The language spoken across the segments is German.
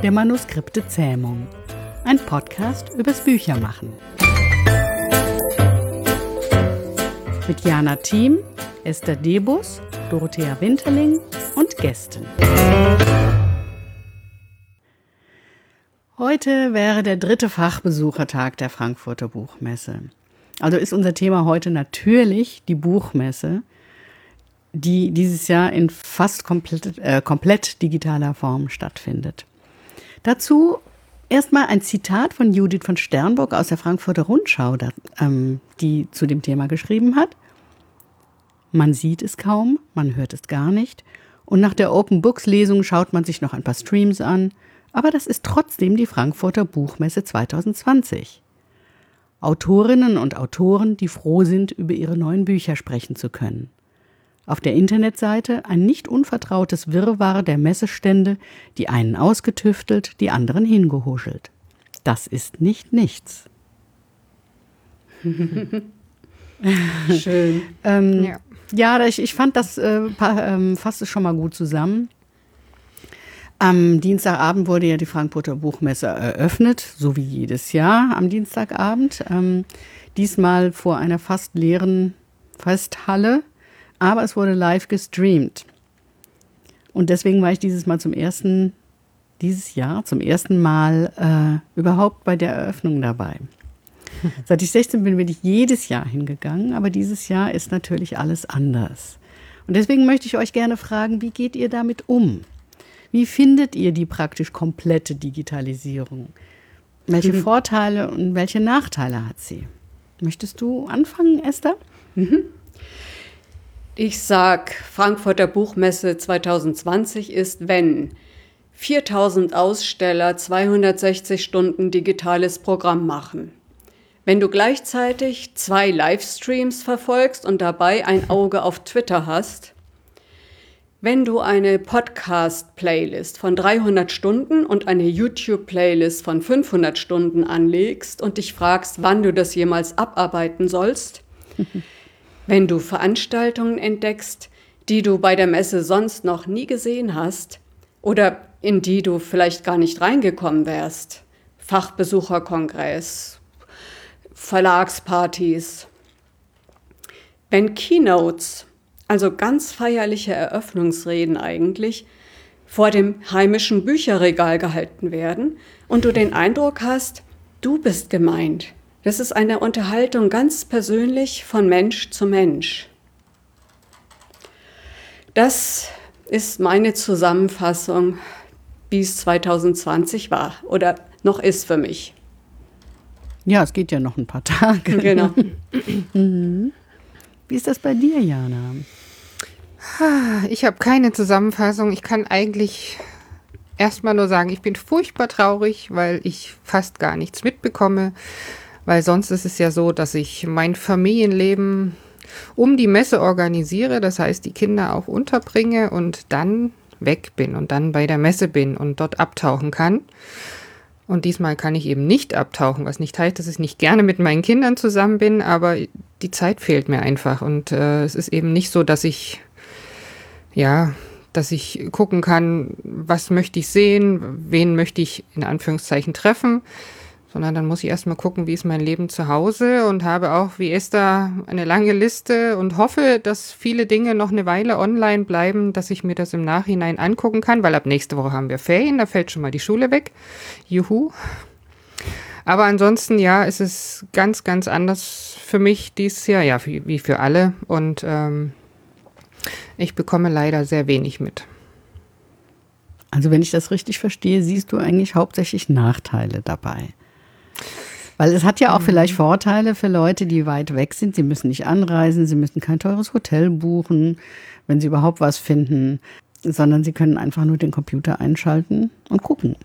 der Manuskripte-Zähmung. Ein Podcast übers Büchermachen. Mit Jana Thiem, Esther Debus, Dorothea Winterling und Gästen. Heute wäre der 3. Fachbesuchertag der Frankfurter Buchmesse. Also ist unser Thema heute natürlich die Buchmesse, die dieses Jahr in fast komplett digitaler Form stattfindet. Dazu erstmal ein Zitat von Judith von Sternburg aus der Frankfurter Rundschau, die zu dem Thema geschrieben hat. Man sieht es kaum, man hört es gar nicht und nach der Open Books Lesung schaut man sich noch ein paar Streams an, aber das ist trotzdem die Frankfurter Buchmesse 2020. Autorinnen und Autoren, die froh sind, über ihre neuen Bücher sprechen zu können. Auf der Internetseite ein nicht unvertrautes Wirrwarr der Messestände, die einen ausgetüftelt, die anderen hingehuschelt. Das ist nicht nichts. Schön. Ich fand, das fasst es schon mal gut zusammen. Am Dienstagabend wurde ja die Frankfurter Buchmesse eröffnet, so wie jedes Jahr am Dienstagabend. Diesmal vor einer fast leeren Festhalle. Aber es wurde live gestreamt. Und deswegen war ich dieses Jahr zum ersten Mal überhaupt bei der Eröffnung dabei. Seit ich 16 bin ich jedes Jahr hingegangen, aber dieses Jahr ist natürlich alles anders. Und deswegen möchte ich euch gerne fragen, wie geht ihr damit um? Wie findet ihr die praktisch komplette Digitalisierung? Welche Vorteile und welche Nachteile hat sie? Möchtest du anfangen, Esther? Ich sag, Frankfurter Buchmesse 2020 ist, wenn 4000 Aussteller 260 Stunden digitales Programm machen. Wenn du gleichzeitig 2 Livestreams verfolgst und dabei ein Auge auf Twitter hast. Wenn du eine Podcast-Playlist von 300 Stunden und eine YouTube-Playlist von 500 Stunden anlegst und dich fragst, wann du das jemals abarbeiten sollst. Wenn du Veranstaltungen entdeckst, die du bei der Messe sonst noch nie gesehen hast oder in die du vielleicht gar nicht reingekommen wärst. Fachbesucherkongress, Verlagspartys. Wenn Keynotes, also ganz feierliche Eröffnungsreden eigentlich, vor dem heimischen Bücherregal gehalten werden und du den Eindruck hast, du bist gemeint. Das ist eine Unterhaltung ganz persönlich von Mensch zu Mensch. Das ist meine Zusammenfassung, wie es 2020 war oder noch ist für mich. Ja, es geht ja noch ein paar Tage. Genau. Wie ist das bei dir, Jana? Ich habe keine Zusammenfassung. Ich kann eigentlich erstmal nur sagen, ich bin furchtbar traurig, weil ich fast gar nichts mitbekomme. Weil sonst ist es ja so, dass ich mein Familienleben um die Messe organisiere, das heißt die Kinder auch unterbringe und dann weg bin und dann bei der Messe bin und dort abtauchen kann. Und diesmal kann ich eben nicht abtauchen, was nicht heißt, dass ich nicht gerne mit meinen Kindern zusammen bin, aber die Zeit fehlt mir einfach. Und es ist eben nicht so, dass ich gucken kann, was möchte ich sehen, wen möchte ich in Anführungszeichen treffen, sondern dann muss ich erstmal gucken, wie ist mein Leben zu Hause und habe auch, wie Esther, eine lange Liste und hoffe, dass viele Dinge noch eine Weile online bleiben, dass ich mir das im Nachhinein angucken kann, weil ab nächste Woche haben wir Ferien, da fällt schon mal die Schule weg. Juhu. Aber ansonsten, ja, ist es ganz, ganz anders für mich dieses Jahr, ja, wie für alle und ich bekomme leider sehr wenig mit. Also wenn ich das richtig verstehe, siehst du eigentlich hauptsächlich Nachteile dabei. Weil es hat ja auch vielleicht Vorteile für Leute, die weit weg sind. Sie müssen nicht anreisen, sie müssen kein teures Hotel buchen, wenn sie überhaupt was finden, sondern sie können einfach nur den Computer einschalten und gucken.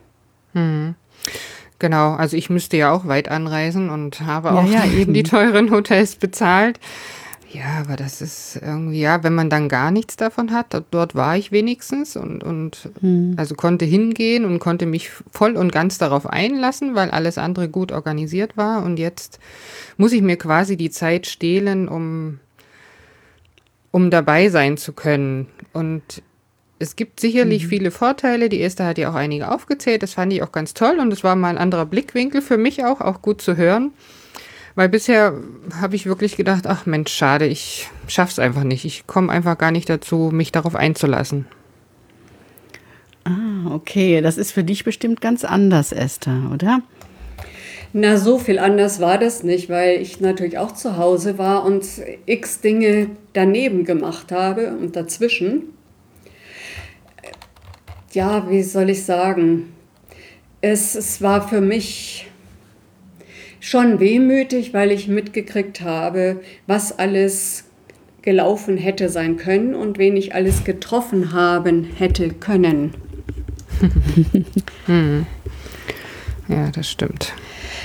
Genau, also ich müsste ja auch weit anreisen und habe auch eben die teuren Hotels bezahlt. Ja, aber das ist irgendwie, ja, wenn man dann gar nichts davon hat, dort war ich wenigstens und also konnte hingehen und konnte mich voll und ganz darauf einlassen, weil alles andere gut organisiert war und jetzt muss ich mir quasi die Zeit stehlen, um dabei sein zu können und es gibt sicherlich viele Vorteile. Die Esther hat ja auch einige aufgezählt. Das fand ich auch ganz toll und das war mal ein anderer Blickwinkel für mich auch gut zu hören. Weil bisher habe ich wirklich gedacht, ach Mensch, schade, ich schaff's einfach nicht. Ich komme einfach gar nicht dazu, mich darauf einzulassen. Ah, okay. Das ist für dich bestimmt ganz anders, Esther, oder? Na, so viel anders war das nicht, weil ich natürlich auch zu Hause war und x Dinge daneben gemacht habe und dazwischen. Ja, wie soll ich sagen? Es war für mich schon wehmütig, weil ich mitgekriegt habe, was alles gelaufen hätte sein können und wen ich alles getroffen haben hätte können. Ja, das stimmt.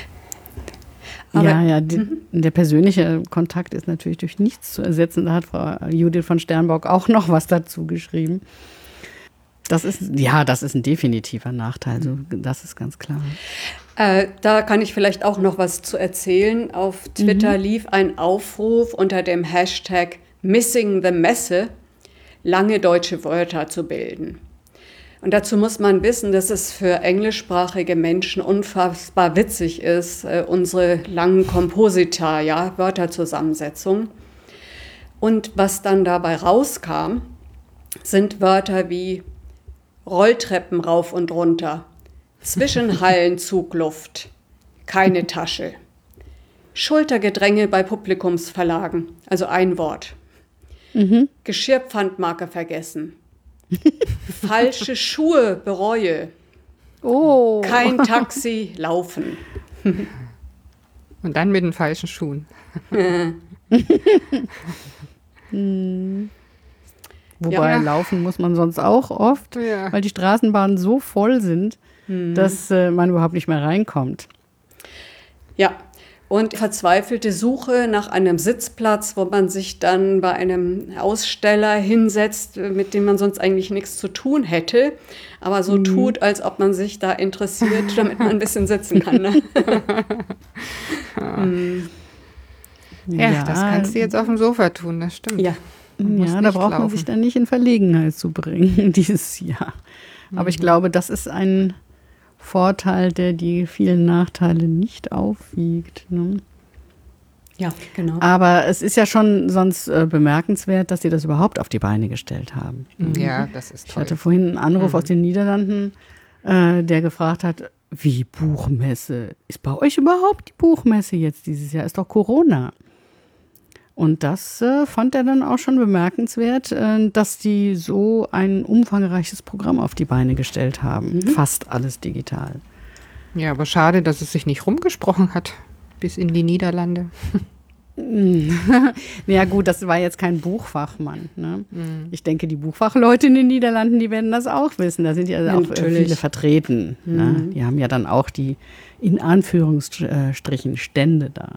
Aber der persönliche Kontakt ist natürlich durch nichts zu ersetzen. Da hat Frau Judith von Sternbock auch noch was dazu geschrieben. Das ist ein definitiver Nachteil, so, das ist ganz klar. Da kann ich vielleicht auch noch was zu erzählen. Auf Twitter lief ein Aufruf unter dem Hashtag Missing the Messe, lange deutsche Wörter zu bilden. Und dazu muss man wissen, dass es für englischsprachige Menschen unfassbar witzig ist, unsere langen Komposita, ja, Wörterzusammensetzung. Und was dann dabei rauskam, sind Wörter wie Rolltreppen rauf und runter, Zwischenhallenzugluft, keine Tasche, Schultergedränge bei Publikumsverlagen, also ein Wort, Geschirrpfandmarke vergessen, falsche Schuhe bereue, kein Taxi laufen. Und dann mit den falschen Schuhen. Wobei laufen muss man sonst auch oft, weil die Straßenbahnen so voll sind, dass man überhaupt nicht mehr reinkommt. Ja, und verzweifelte Suche nach einem Sitzplatz, wo man sich dann bei einem Aussteller hinsetzt, mit dem man sonst eigentlich nichts zu tun hätte, aber so tut, als ob man sich da interessiert, damit man ein bisschen sitzen kann. Ne? Ja, das kannst du jetzt auf dem Sofa tun, das stimmt. Ja. Ja, da braucht man sich dann nicht in Verlegenheit zu bringen dieses Jahr. Aber ich glaube, das ist ein Vorteil, der die vielen Nachteile nicht aufwiegt. Ne? Ja, genau. Aber es ist ja schon sonst bemerkenswert, dass sie das überhaupt auf die Beine gestellt haben. Ja, das ist toll. Ich hatte vorhin einen Anruf aus den Niederlanden, der gefragt hat, wie Buchmesse? Ist bei euch überhaupt die Buchmesse jetzt dieses Jahr? Ist doch Corona. Und das fand er dann auch schon bemerkenswert, dass die so ein umfangreiches Programm auf die Beine gestellt haben. Fast alles digital. Ja, aber schade, dass es sich nicht rumgesprochen hat bis in die Niederlande. Ja gut, das war jetzt kein Buchfachmann. Ne? Ich denke, die Buchfachleute in den Niederlanden, die werden das auch wissen. Da sind ja auch viele vertreten. Ne? Die haben ja dann auch die, in Anführungsstrichen, Stände da.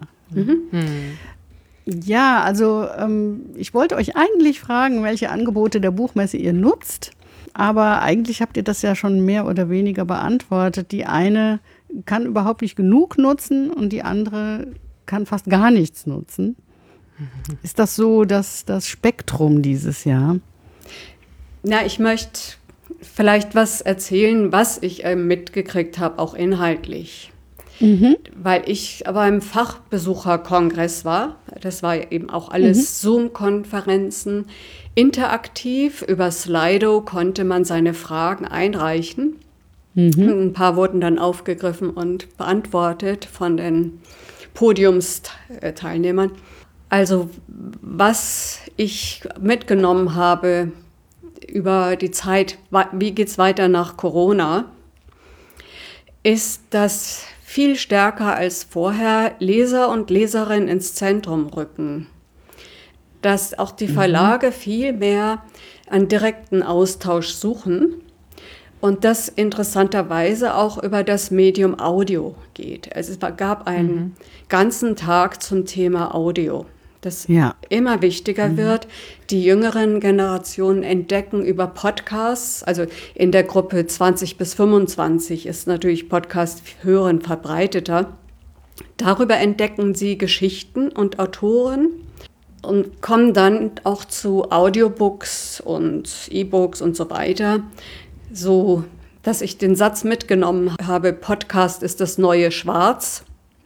Ja, also ich wollte euch eigentlich fragen, welche Angebote der Buchmesse ihr nutzt, aber eigentlich habt ihr das ja schon mehr oder weniger beantwortet. Die eine kann überhaupt nicht genug nutzen und die andere kann fast gar nichts nutzen. Ist das so das Spektrum dieses Jahr? Na, ich möchte vielleicht was erzählen, was ich mitgekriegt habe, auch inhaltlich. Weil ich aber im Fachbesucherkongress war. Das war eben auch alles Zoom-Konferenzen. Interaktiv über Slido konnte man seine Fragen einreichen. Ein paar wurden dann aufgegriffen und beantwortet von den Podiumsteilnehmern. Also was ich mitgenommen habe über die Zeit, wie geht es weiter nach Corona, ist, dass viel stärker als vorher Leser und Leserinnen ins Zentrum rücken. Dass auch die Verlage viel mehr einen direkten Austausch suchen und das interessanterweise auch über das Medium Audio geht. Also es gab einen ganzen Tag zum Thema Audio, das immer wichtiger wird. Die jüngeren Generationen entdecken über Podcasts, also in der Gruppe 20 bis 25 ist natürlich Podcast-Hören verbreiteter. Darüber entdecken sie Geschichten und Autoren. und komme dann auch zu Audiobooks und E-Books und so weiter, so dass ich den Satz mitgenommen habe, Podcast ist das neue Schwarz.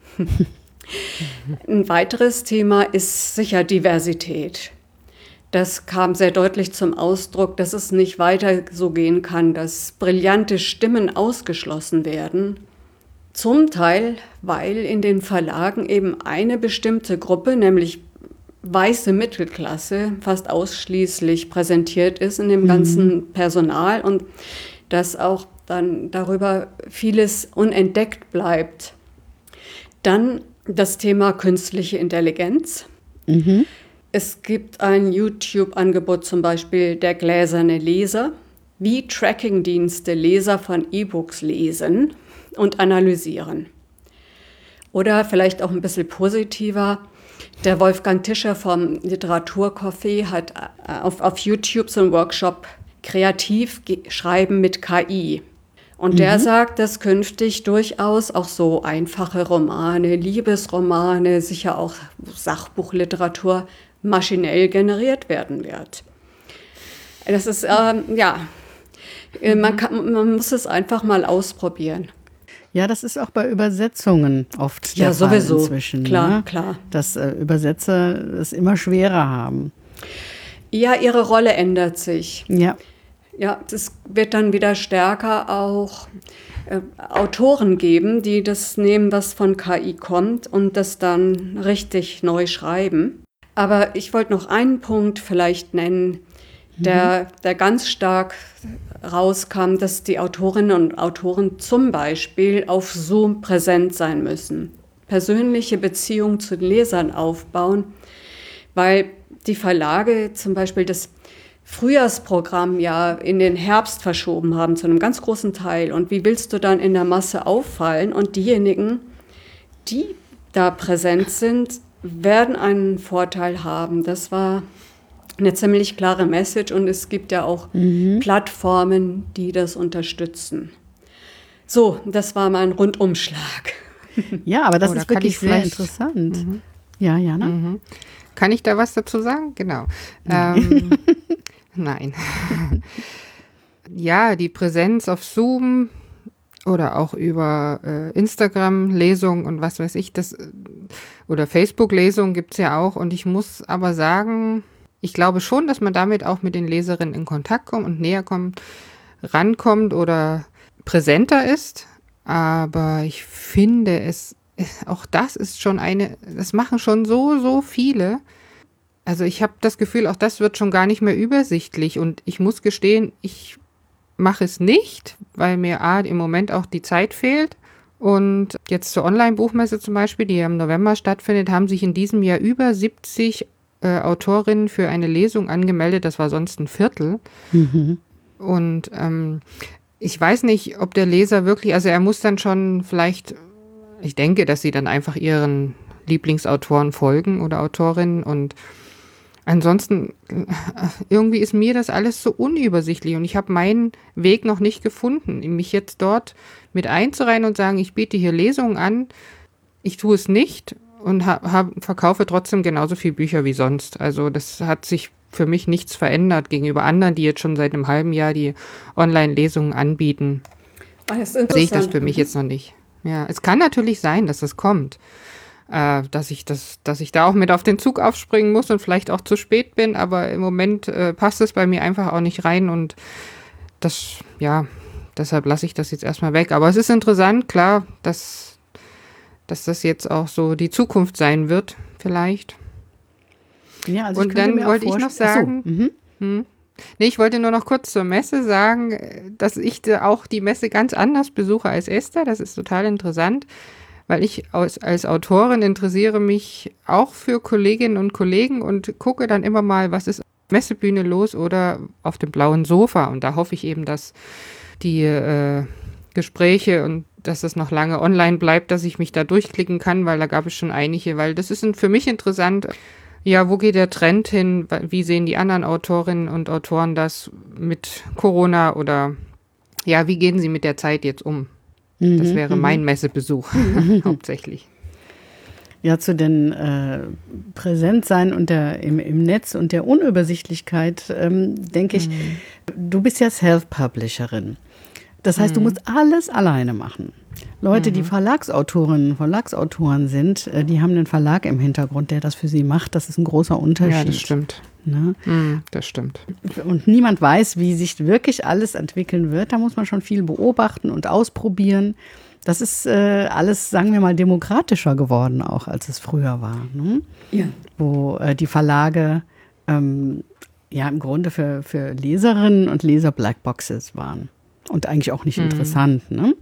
Ein weiteres Thema ist sicher Diversität. Das kam sehr deutlich zum Ausdruck, dass es nicht weiter so gehen kann, dass brillante Stimmen ausgeschlossen werden. Zum Teil, weil in den Verlagen eben eine bestimmte Gruppe, nämlich weiße Mittelklasse, fast ausschließlich präsentiert ist in dem ganzen Personal und dass auch dann darüber vieles unentdeckt bleibt. Dann das Thema künstliche Intelligenz. Es gibt ein YouTube-Angebot, zum Beispiel der gläserne Leser, wie Trackingdienste Leser von E-Books lesen und analysieren. Oder vielleicht auch ein bisschen positiver, der Wolfgang Tischer vom Literaturcafé hat auf YouTube so einen Workshop Kreativ schreiben mit KI. Und der sagt, dass künftig durchaus auch so einfache Romane, Liebesromane, sicher auch Sachbuchliteratur maschinell generiert werden wird. Das ist, man muss es einfach mal ausprobieren. Ja, das ist auch bei Übersetzungen oft der Fall sowieso. Inzwischen. Klar, klar. Dass Übersetzer es immer schwerer haben. Ja, ihre Rolle ändert sich. Ja. Ja, es wird dann wieder stärker auch Autoren geben, die das nehmen, was von KI kommt und das dann richtig neu schreiben. Aber ich wollte noch einen Punkt vielleicht nennen, der ganz stark rauskam, dass die Autorinnen und Autoren zum Beispiel auf Zoom präsent sein müssen, persönliche Beziehungen zu den Lesern aufbauen, weil die Verlage zum Beispiel das Frühjahrsprogramm ja in den Herbst verschoben haben, zu einem ganz großen Teil. Und wie willst du dann in der Masse auffallen? Und diejenigen, die da präsent sind, werden einen Vorteil haben. Das war eine ziemlich klare Message und es gibt ja auch Plattformen, die das unterstützen. So, das war mein Rundumschlag. Ja, aber das ist wirklich sehr interessant. Ja, Jana? Kann ich da was dazu sagen? Genau. Nein. Ja, die Präsenz auf Zoom oder auch über Instagram-Lesungen und was weiß ich, oder Facebook-Lesungen gibt es ja auch. Und ich muss aber sagen, ich glaube schon, dass man damit auch mit den Leserinnen in Kontakt kommt und näher kommt, rankommt oder präsenter ist. Aber ich finde, auch das ist schon das machen schon so viele. Also ich habe das Gefühl, auch das wird schon gar nicht mehr übersichtlich. Und ich muss gestehen, ich mache es nicht, weil mir im Moment auch die Zeit fehlt. Und jetzt zur Online-Buchmesse zum Beispiel, die im November stattfindet, haben sich in diesem Jahr über 70 Autorinnen für eine Lesung angemeldet. Das war sonst ein Viertel. Und ich weiß nicht, ob der Leser wirklich, also er muss dann schon vielleicht, ich denke, dass sie dann einfach ihren Lieblingsautoren folgen oder Autorinnen und ansonsten, irgendwie ist mir das alles so unübersichtlich und ich habe meinen Weg noch nicht gefunden, mich jetzt dort mit einzureihen und sagen, ich biete hier Lesungen an, ich tue es nicht und verkaufe trotzdem genauso viele Bücher wie sonst. Also das hat sich für mich nichts verändert gegenüber anderen, die jetzt schon seit einem halben Jahr die Online-Lesungen anbieten. Sehe ich das für mich jetzt noch nicht. Ja, es kann natürlich sein, dass das kommt. Dass ich da auch mit auf den Zug aufspringen muss und vielleicht auch zu spät bin, aber im Moment passt es bei mir einfach auch nicht rein und deshalb lasse ich das jetzt erstmal weg. Aber es ist interessant, klar, dass das jetzt auch so die Zukunft sein wird, vielleicht. Ja, also und dann wollte ich noch sagen, ich wollte nur noch kurz zur Messe sagen, dass ich auch die Messe ganz anders besuche als Esther, das ist total interessant. Weil ich als Autorin interessiere mich auch für Kolleginnen und Kollegen und gucke dann immer mal, was ist auf der Messebühne los oder auf dem blauen Sofa. Und da hoffe ich eben, dass die Gespräche und dass es noch lange online bleibt, dass ich mich da durchklicken kann, weil da gab es schon einige. Weil das ist für mich interessant, ja, wo geht der Trend hin? Wie sehen die anderen Autorinnen und Autoren das mit Corona oder ja, wie gehen sie mit der Zeit jetzt um? Das wäre mein Messebesuch hauptsächlich. Ja, zu den Präsentsein und im Netz und der Unübersichtlichkeit denke ich, du bist ja Self-Publisherin. Das heißt, du musst alles alleine machen. Leute, die Verlagsautorinnen und Verlagsautoren sind, die haben einen Verlag im Hintergrund, der das für sie macht. Das ist ein großer Unterschied. Ja, das stimmt. Ne? Das stimmt. Und niemand weiß, wie sich wirklich alles entwickeln wird. Da muss man schon viel beobachten und ausprobieren. Das ist alles, sagen wir mal, demokratischer geworden auch, als es früher war. Ne? Ja. Wo die Verlage ja im Grunde für Leserinnen und Leser Blackboxes waren. Und eigentlich auch nicht interessant. Ne?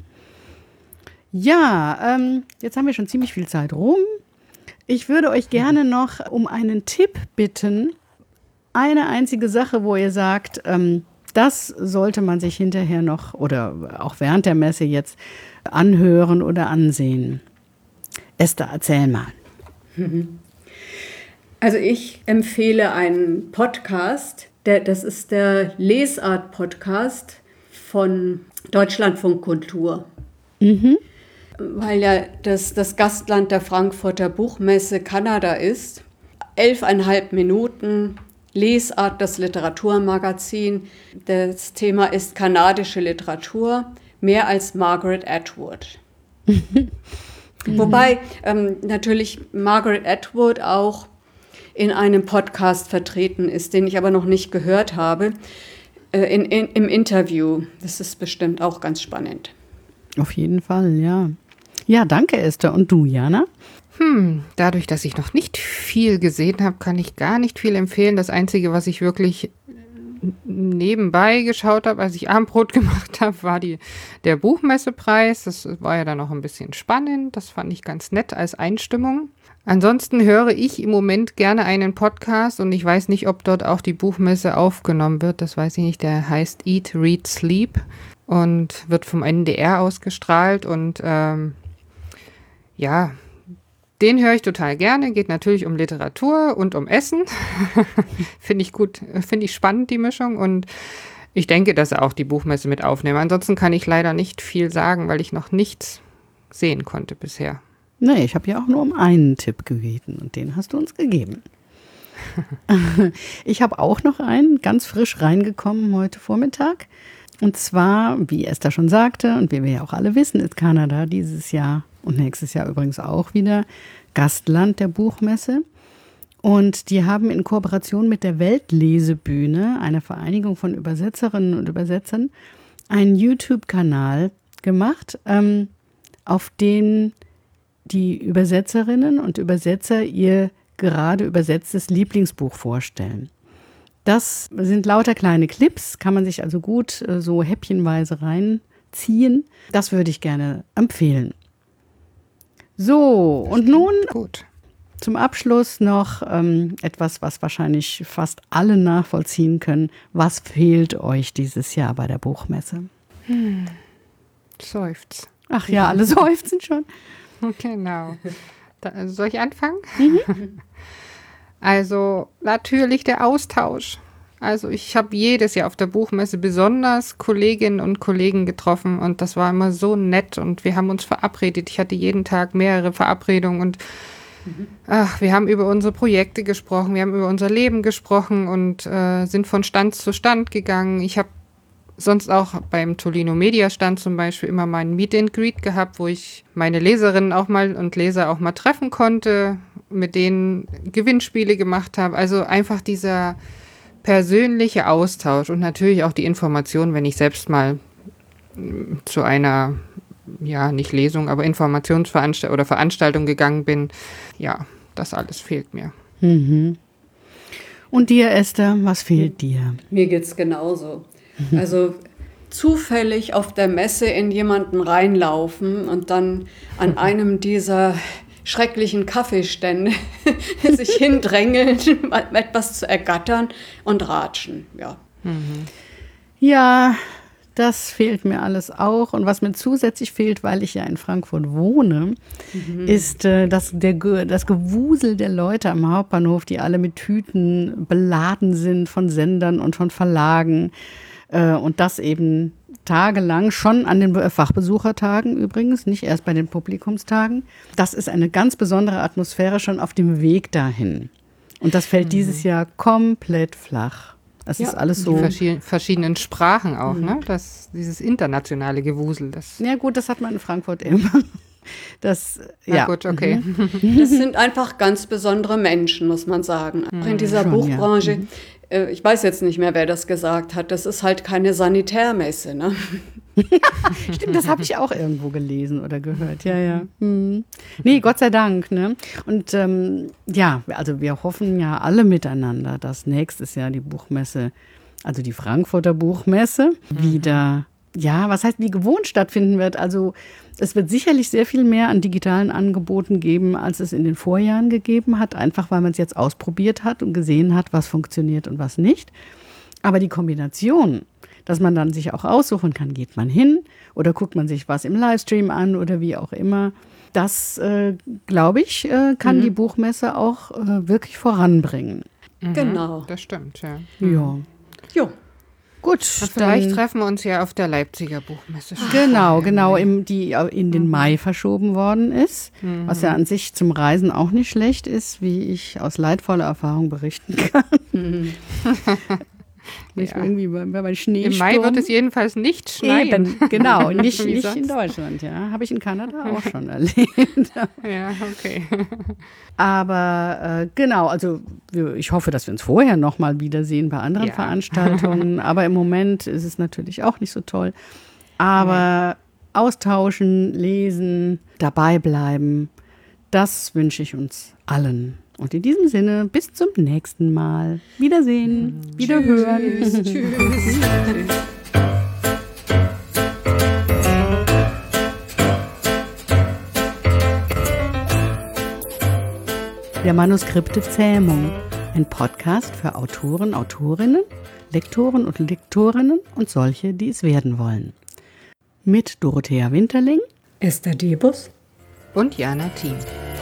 Ja, jetzt haben wir schon ziemlich viel Zeit rum. Ich würde euch gerne noch um einen Tipp bitten. Eine einzige Sache, wo ihr sagt, das sollte man sich hinterher noch oder auch während der Messe jetzt anhören oder ansehen. Esther, erzähl mal. Also ich empfehle einen Podcast, das ist der Lesart-Podcast von Deutschlandfunk Kultur. Weil ja das Gastland der Frankfurter Buchmesse Kanada ist. 11,5 Minuten, Lesart, das Literaturmagazin. Das Thema ist kanadische Literatur, mehr als Margaret Atwood. Wobei natürlich Margaret Atwood auch in einem Podcast vertreten ist, den ich aber noch nicht gehört habe, im Interview. Das ist bestimmt auch ganz spannend. Auf jeden Fall, ja. Ja, danke Esther. Und du, Jana? Dadurch, dass ich noch nicht viel gesehen habe, kann ich gar nicht viel empfehlen. Das Einzige, was ich wirklich nebenbei geschaut habe, als ich Abendbrot gemacht habe, war der Buchmessepreis. Das war ja dann noch ein bisschen spannend. Das fand ich ganz nett als Einstimmung. Ansonsten höre ich im Moment gerne einen Podcast und ich weiß nicht, ob dort auch die Buchmesse aufgenommen wird. Das weiß ich nicht. Der heißt Eat, Read, Sleep und wird vom NDR ausgestrahlt und ja, den höre ich total gerne. Geht natürlich um Literatur und um Essen. Finde ich gut, finde ich spannend, die Mischung. Und ich denke, dass er auch die Buchmesse mit aufnimmt. Ansonsten kann ich leider nicht viel sagen, weil ich noch nichts sehen konnte bisher. Nee, ich habe ja auch nur um einen Tipp gebeten und den hast du uns gegeben. Ich habe auch noch einen, ganz frisch reingekommen heute Vormittag. Und zwar, wie Esther schon sagte und wie wir ja auch alle wissen, ist Kanada dieses Jahr und nächstes Jahr übrigens auch wieder Gastland der Buchmesse. Und die haben in Kooperation mit der Weltlesebühne, einer Vereinigung von Übersetzerinnen und Übersetzern, einen YouTube-Kanal gemacht, auf den die Übersetzerinnen und Übersetzer ihr gerade übersetztes Lieblingsbuch vorstellen. Das sind lauter kleine Clips, kann man sich also gut so häppchenweise reinziehen. Das würde ich gerne empfehlen. So, und nun gut. Zum Abschluss noch etwas, was wahrscheinlich fast alle nachvollziehen können. Was fehlt euch dieses Jahr bei der Buchmesse? Seufz. Ach ja, alle seufzen schon. Genau. Soll ich anfangen? Also natürlich der Austausch. Also ich habe jedes Jahr auf der Buchmesse besonders Kolleginnen und Kollegen getroffen und das war immer so nett und wir haben uns verabredet. Ich hatte jeden Tag mehrere Verabredungen und wir haben über unsere Projekte gesprochen, wir haben über unser Leben gesprochen und sind von Stand zu Stand gegangen. Ich habe sonst auch beim Tolino Media Stand zum Beispiel immer meinen Meet and Greet gehabt, wo ich meine Leserinnen auch mal und Leser auch mal treffen konnte, mit denen Gewinnspiele gemacht habe. Also einfach dieser persönliche Austausch und natürlich auch die Information, wenn ich selbst mal zu einer, ja, nicht Lesung, aber Informationsveranstaltung oder Veranstaltung gegangen bin. Ja, das alles fehlt mir. Mhm. Und dir, Esther, was fehlt dir? Mir geht's genauso. Also zufällig auf der Messe in jemanden reinlaufen und dann an einem dieser schrecklichen Kaffeestände sich hindrängeln, etwas zu ergattern und ratschen. Ja. Ja, das fehlt mir alles auch. Und was mir zusätzlich fehlt, weil ich ja in Frankfurt wohne, ist das Gewusel der Leute am Hauptbahnhof, die alle mit Tüten beladen sind von Sendern und von Verlagen. Und das eben tagelang, schon an den Fachbesuchertagen übrigens, nicht erst bei den Publikumstagen. Das ist eine ganz besondere Atmosphäre schon auf dem Weg dahin. Und das fällt dieses Jahr komplett flach. Das ist alles so. Die verschiedenen Sprachen auch, ne? Dieses internationale Gewusel. Ja gut, das hat man in Frankfurt immer. Ja, gut, okay. Das sind einfach ganz besondere Menschen, muss man sagen. Auch in dieser Buchbranche. Ja. Ich weiß jetzt nicht mehr, wer das gesagt hat. Das ist halt keine Sanitärmesse, ne? Stimmt, das habe ich auch irgendwo gelesen oder gehört. Ja. Nee, Gott sei Dank. Ne? Und also wir hoffen ja alle miteinander, dass nächstes Jahr die Buchmesse, also die Frankfurter Buchmesse, wieder, was heißt wie gewohnt stattfinden wird. Also es wird sicherlich sehr viel mehr an digitalen Angeboten geben, als es in den Vorjahren gegeben hat, einfach weil man es jetzt ausprobiert hat und gesehen hat, was funktioniert und was nicht. Aber die Kombination, dass man dann sich auch aussuchen kann, geht man hin oder guckt man sich was im Livestream an oder wie auch immer. Das, glaube ich, kann die Buchmesse auch wirklich voranbringen. Genau. Das stimmt, ja. Jo. Gut. Und vielleicht treffen wir uns ja auf der Leipziger Buchmesse. Genau, die in den Mai verschoben worden ist, was ja an sich zum Reisen auch nicht schlecht ist, wie ich aus leidvoller Erfahrung berichten kann. Irgendwie bei Schneesturm. Im Mai wird es jedenfalls nicht schneien. Eben, genau, nicht in Deutschland, ja. Habe ich in Kanada auch schon erlebt. Ja, okay. Aber genau, also ich hoffe, dass wir uns vorher noch mal wiedersehen bei anderen Veranstaltungen. Aber im Moment ist es natürlich auch nicht so toll. Aber austauschen, lesen, dabei bleiben, das wünsche ich uns allen. Und in diesem Sinne, bis zum nächsten Mal. Wiedersehen, wiederhören. Tschüss. Der Manuskripte-Zähmung, ein Podcast für Autoren, Autorinnen, Lektoren und Lektorinnen und solche, die es werden wollen. Mit Dorothea Winterling, Esther Debus und Jana Thiem.